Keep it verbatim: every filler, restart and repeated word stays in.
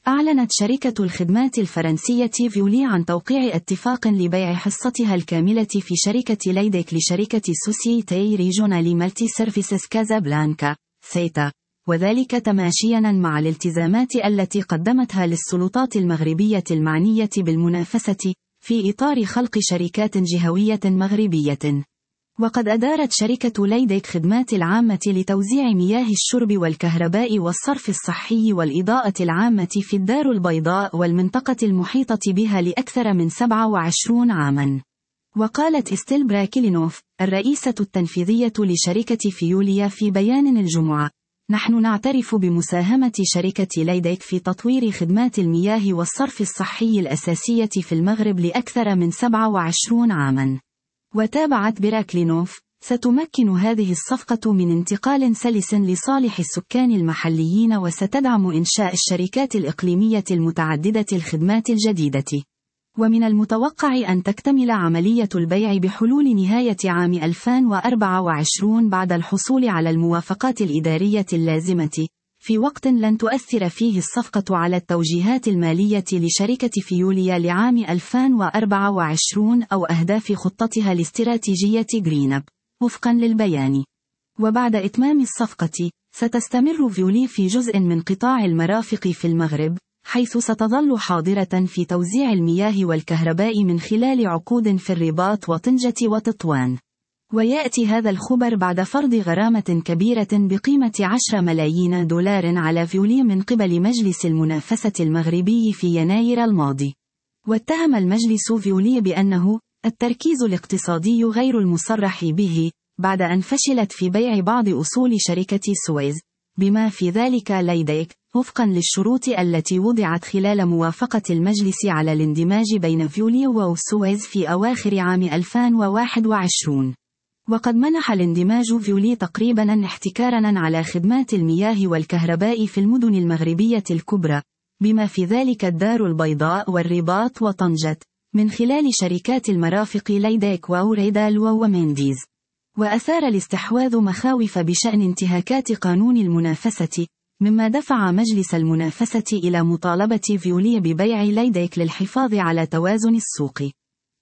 أعلنت شركة الخدمات الفرنسية فيولي عن توقيع اتفاق لبيع حصتها الكاملة في شركة ليديك لشركة سوسيتي ريجونالي مالتي سيرفيسز كازابلانكا سيتا، وذلك تماشياً مع الالتزامات التي قدمتها للسلطات المغربية المعنية بالمنافسة في إطار خلق شركات جهوية مغربية. وقد أدارت شركة ليديك خدمات العامة لتوزيع مياه الشرب والكهرباء والصرف الصحي والإضاءة العامة في الدار البيضاء والمنطقة المحيطة بها لأكثر من سبعة وعشرين عاماً. وقالت إستيل براكيلينوف الرئيسة التنفيذية لشركة فيوليا في بيان الجمعة: نحن نعترف بمساهمة شركة ليديك في تطوير خدمات المياه والصرف الصحي الأساسية في المغرب لأكثر من سبعة وعشرين عاماً. وتابعت براكلينوف: ستمكن هذه الصفقة من انتقال سلس لصالح السكان المحليين، وستدعم إنشاء الشركات الإقليمية المتعددة الخدمات الجديدة. ومن المتوقع أن تكتمل عملية البيع بحلول نهاية عام ألفين وأربعة وعشرين بعد الحصول على الموافقات الإدارية اللازمة، في وقت لن تؤثر فيه الصفقة على التوجيهات المالية لشركة فيوليا لعام ألفين وأربعة وعشرين أو أهداف خطتها الاستراتيجية غريناب، وفقا للبيان. وبعد إتمام الصفقة، ستستمر فيولي في جزء من قطاع المرافق في المغرب، حيث ستظل حاضرة في توزيع المياه والكهرباء من خلال عقود في الرباط وطنجة وتطوان. ويأتي هذا الخبر بعد فرض غرامة كبيرة بقيمة عشرة ملايين دولار على فيولي من قبل مجلس المنافسة المغربي في يناير الماضي. واتهم المجلس فيولي بأنه التركيز الاقتصادي غير المصرح به، بعد أن فشلت في بيع بعض أصول شركة سويز، بما في ذلك ليديك، وفقا للشروط التي وضعت خلال موافقة المجلس على الاندماج بين فيولي وسويز في أواخر عام ألفين وواحد وعشرين. وقد منح الاندماج فيولي تقريباً احتكاراً على خدمات المياه والكهرباء في المدن المغربية الكبرى، بما في ذلك الدار البيضاء والرباط وطنجة، من خلال شركات المرافق ليديك وأوريدال ومينديز. وأثار الاستحواذ مخاوف بشأن انتهاكات قانون المنافسة، مما دفع مجلس المنافسة إلى مطالبة فيولي ببيع ليديك للحفاظ على توازن السوق.